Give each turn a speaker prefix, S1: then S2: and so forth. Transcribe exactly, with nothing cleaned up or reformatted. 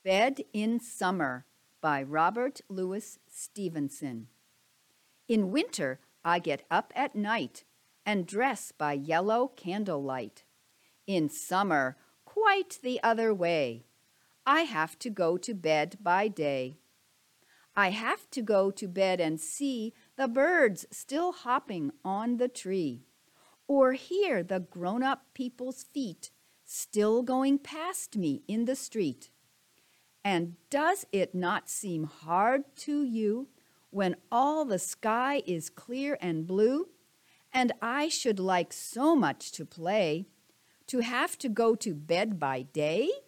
S1: Bed in Summer by Robert Louis Stevenson. In winter, I get up at night and dress by yellow candlelight. In summer, quite the other way. I have to go to bed by day. I have to go to bed and see the birds still hopping on the tree, or hear the grown-up people's feet still going past me in the street. And does it not seem hard to you when all the sky is clear and blue, and I should like so much to play, to have to go to bed by day?